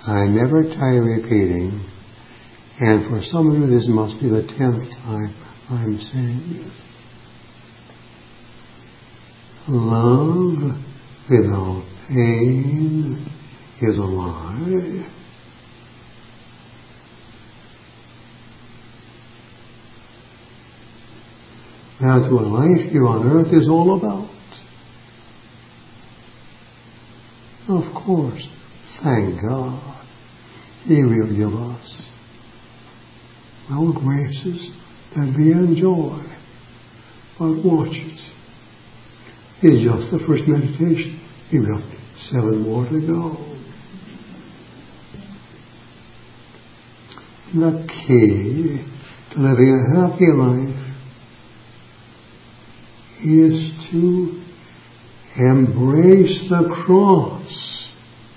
I never tire repeating, and for some of you this must be the 10th time I'm saying this. Love without pain is a lie. That's what life here on earth is all about. Of course, thank God, He will give us our graces that we enjoy. But watch it. It's just the first meditation. You've got 7 more to go. The key to living a happy life is to embrace the cross.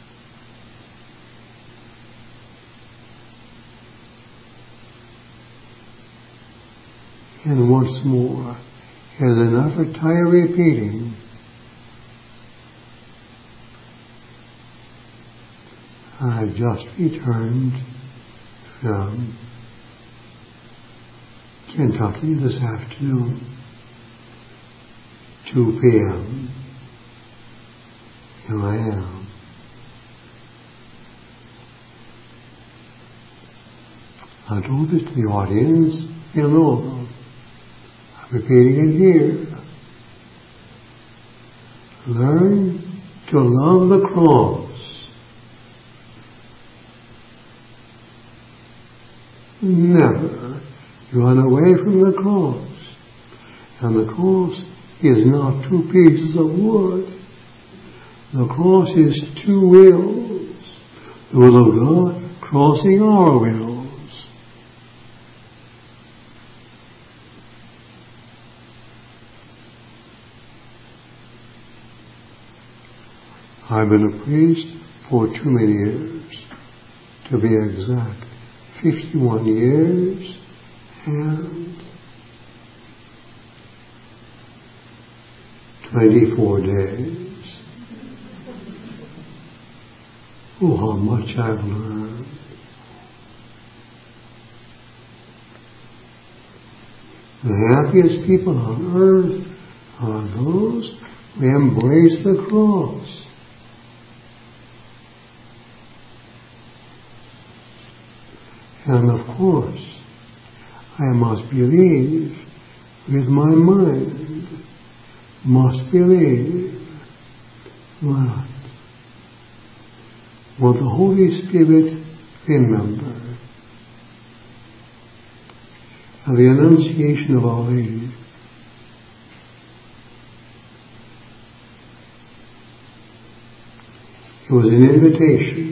And once more, as I never tire repeating, I've just returned from Kentucky this afternoon, 2 p.m. Here I am. I told it to the audience below. I'm repeating it here. Learn to love the cross. Never run away from the cross. And the cross is not 2 pieces of wood. The cross is 2 wills. The will of God crossing our wills. I've been a priest for too many years, to be exact, 51 years and 24 days. Oh, how much I've learned. The happiest people on earth are those who embrace the cross. And of course, I must believe with my mind, must believe that what the Holy Spirit remember of the Annunciation of Our Lady. It was an invitation.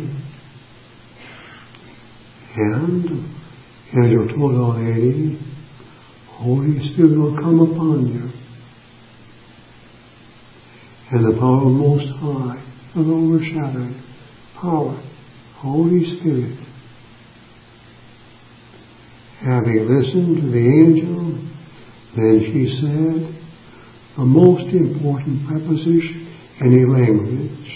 And angel told Our Lady, Holy Spirit will come upon you. And the power of the Most High will overshadow you. Power, Holy Spirit. Having listened to the angel, then she said, the most important preposition in any language.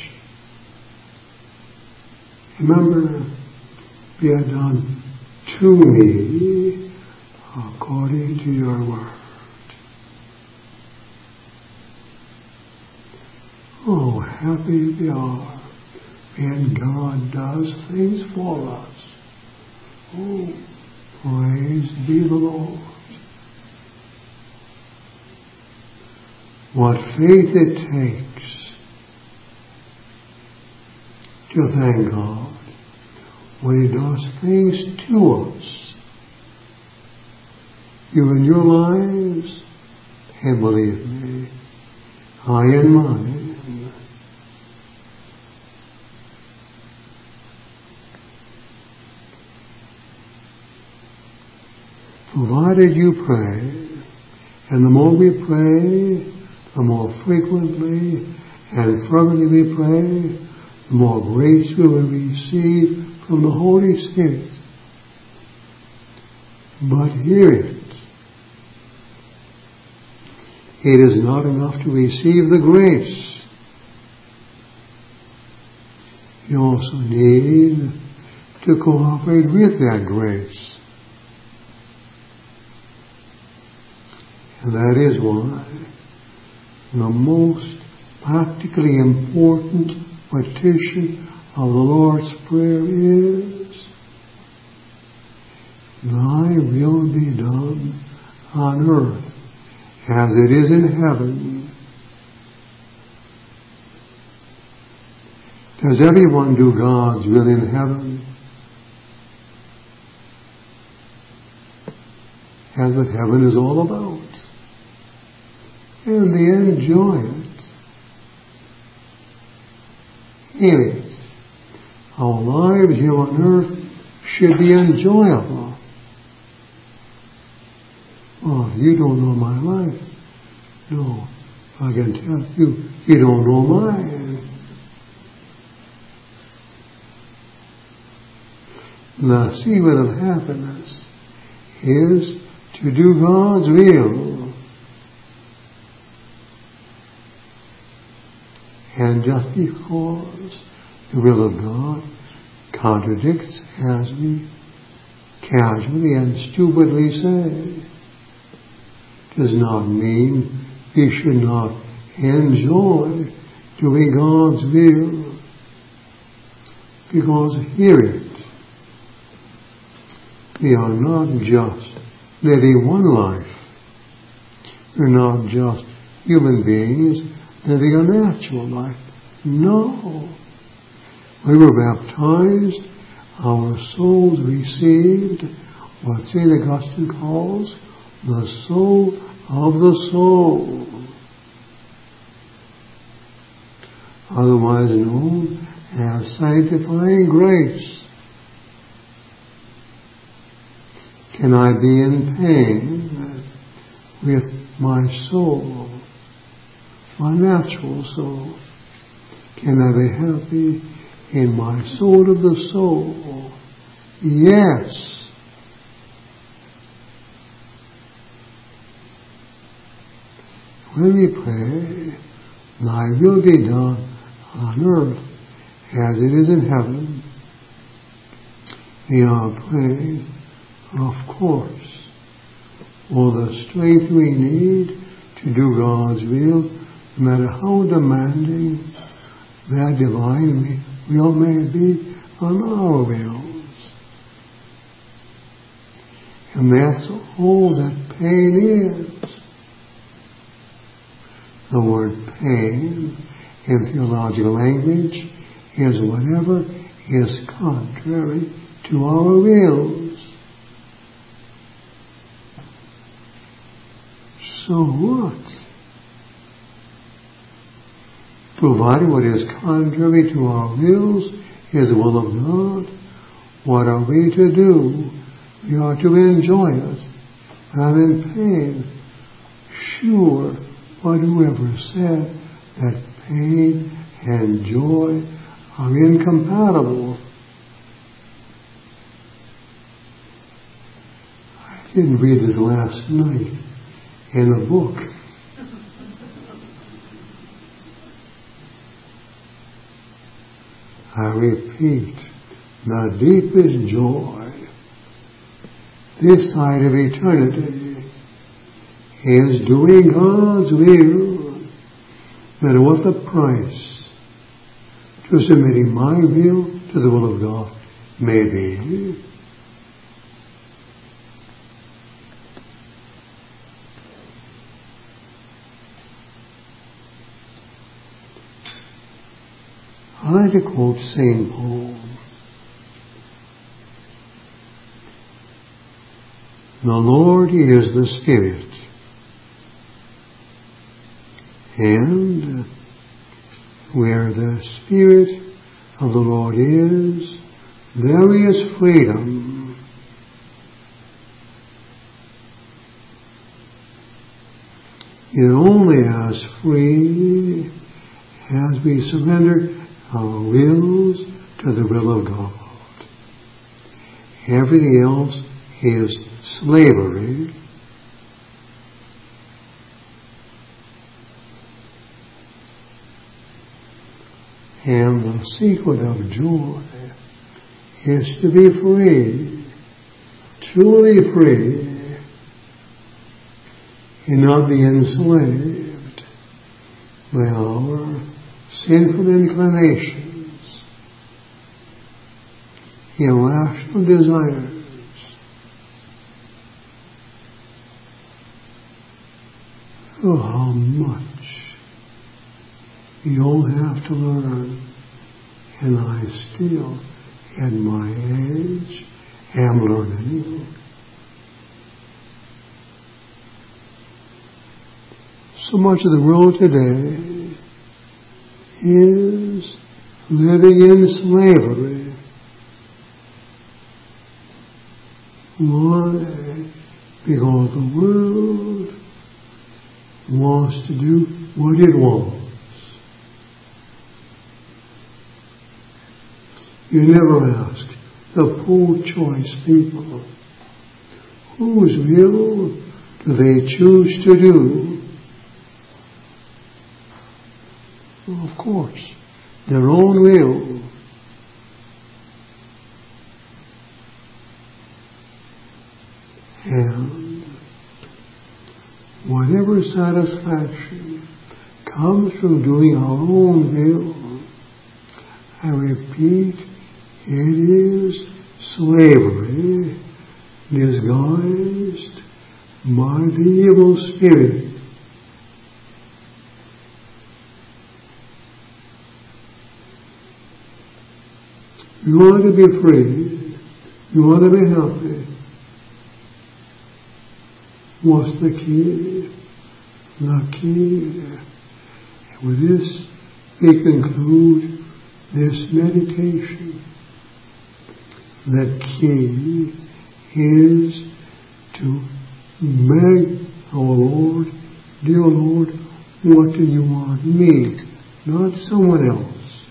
Remember, be it done to me according to your word. Oh, happy we are when God does things for us. Oh, praise be the Lord. What faith it takes to thank God when He does things to us. You in your lives, and believe me, I in mine. Provided you pray, and the more we pray, the more frequently and fervently we pray, the more grace we will receive from the Holy Spirit. But hear it. It is not enough to receive the grace. You also need to cooperate with that grace. And that is why the most practically important petition of the Lord's Prayer is, Thy will be done on earth as it is in heaven. Does everyone do God's will in heaven? That's what heaven is all about. And they enjoy it. Hear it. Our lives here on earth should be enjoyable. Oh, you don't know my life. No, I can tell you, you don't know mine. The secret of happiness is to do God's will. And just because the will of God contradicts, as we casually and stupidly say, does not mean we should not enjoy doing God's will. Because hear it, we are not just living one life. We're not just human beings living a natural life. No. We were baptized, our souls received what St. Augustine calls the soul of the soul, otherwise known as sanctifying grace. Can I be in pain with my soul, my natural soul? Can I be happy in my soul of the soul? Yes. When we pray, Thy will be done on earth as it is in heaven, we are praying, of course, for the strength we need to do God's will, no matter how demanding that divine will may be on our wills. And that's all that pain is. The word pain in theological language is whatever is contrary to our wills. So what? Provided what is contrary to our wills is the will of God, what are we to do? We are to enjoy it. I'm in pain. Sure, but whoever said that pain and joy are incompatible? I didn't read this last night in a book. I repeat, the deepest joy this side of eternity is doing God's will, no matter what the price to submitting my will to the will of God may be. I like to quote St. Paul. The Lord is the Spirit, and where the Spirit of the Lord is, there is freedom. You're only as free as we surrender our wills to the will of God. Everything else is slavery. And the secret of joy is to be free, truly free, and not be enslaved by our sinful inclinations, irrational desires. Oh, how much you'll have to learn, and I still, at my age, am learning. So much of the world today is living in slavery. Why? Because the world wants to do what it wants. You never ask the pro-choice people, whose will do they choose to do? Well, of course, their own will. And whatever satisfaction comes from doing our own will, I repeat, it is slavery disguised by the evil spirit. You want to be free. You want to be happy. What's the key? The key. And with this, we conclude this meditation. The key is to beg our Lord, dear Lord, what do you want me, not someone else.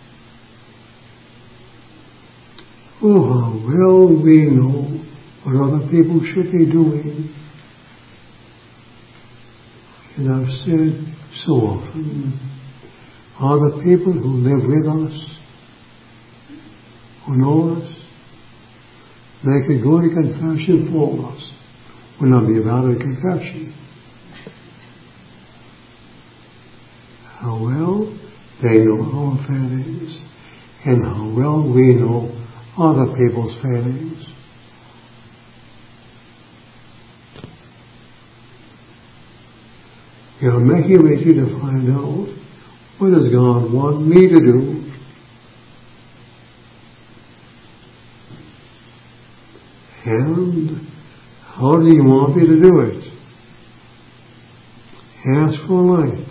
Oh, how well we know what other people should be doing. And I've said so often, other people who live with us, who know us, they could go to confession for us. Will not be a valid confession. How well they know our failings, and how well we know other people's failings. You're making ready to find out what does God want me to do. And how do you want me to do it? Ask for light.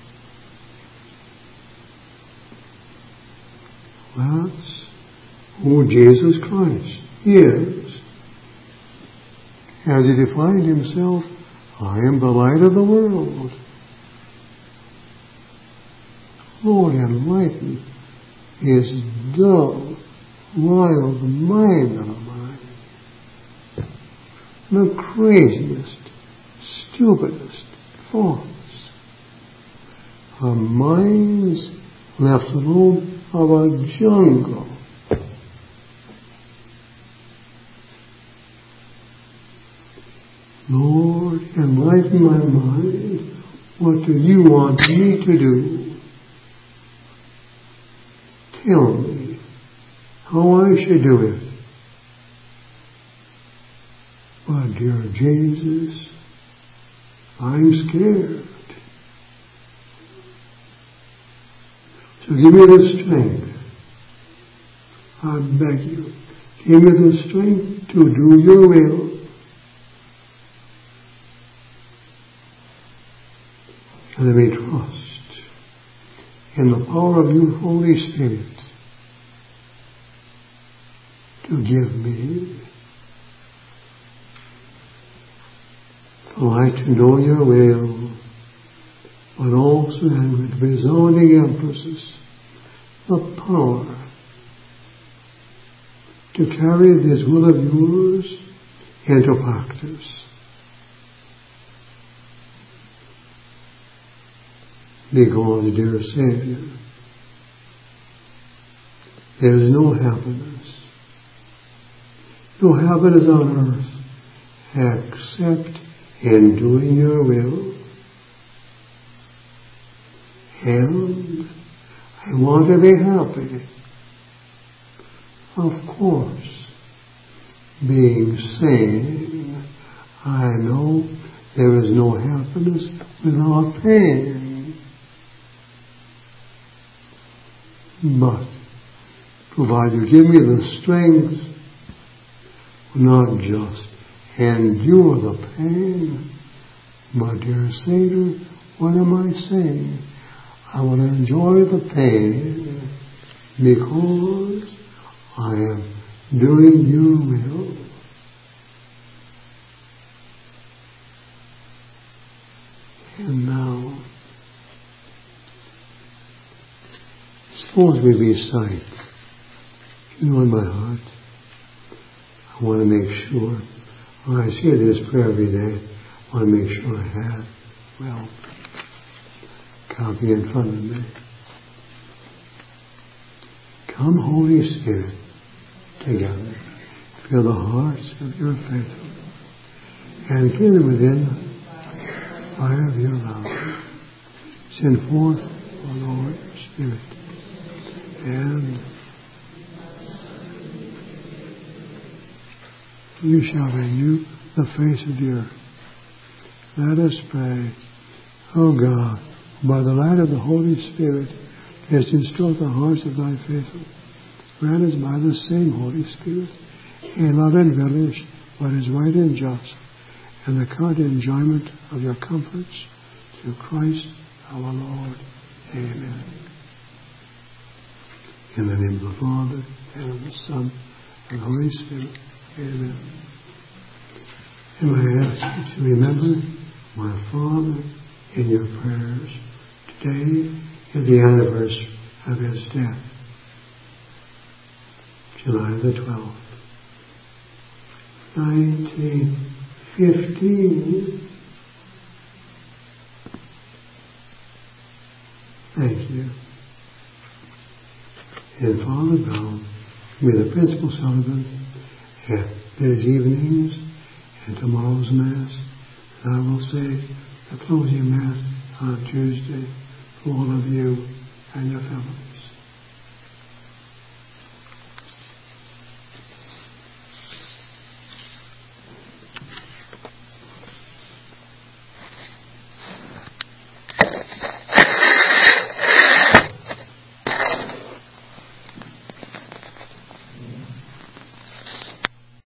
That's who Jesus Christ is. As he defined himself, I am the light of the world. Lord, enlighten his dull, wild mind of mine. The craziest, stupidest thoughts. Our minds left alone of a jungle. Lord, enlighten my mind. What do you want me to do? Tell me how I should do it. But dear Jesus, I'm scared. So give me the strength. I beg you, give me the strength to do your will. And let me trust in the power of your Holy Spirit to give me the light to know your will, but also, and with resounding emphasis, the power to carry this will of yours into practice. Because, dear Savior, there is no happiness, no heaven is on earth except in doing your will. And I want to be happy. Of course, being sane, I know there is no happiness without pain. But, provided you give me the strength, not just endure the pain, but dear Savior, what am I saying? I will enjoy the pain because I am doing your will. And now, suppose we recite, in my heart, I want to make sure, when I say this prayer every day, I want to make sure I have, copy in front of me. Come, Holy Spirit, together, fill the hearts of your faithful, and kindle within the fire of your love. Send forth, O Lord, your Spirit, and you shall renew the face of the earth. Let us pray. O God, by the light of the Holy Spirit, hast instruct the hearts of thy faithful. Grant us by the same Holy Spirit a love and relish what is right and just, and the current enjoyment of your comforts, through Christ our Lord. Amen. In the name of the Father, and of the Son, and the Holy Spirit. Amen. And I ask you to remember my Father in your prayers. Today is the anniversary of his death. July the 12th, 1915. Thank you. And Father Brown, be the principal celebrant at these evenings and tomorrow's Mass. And I will say the closing Mass on Tuesday for all of you.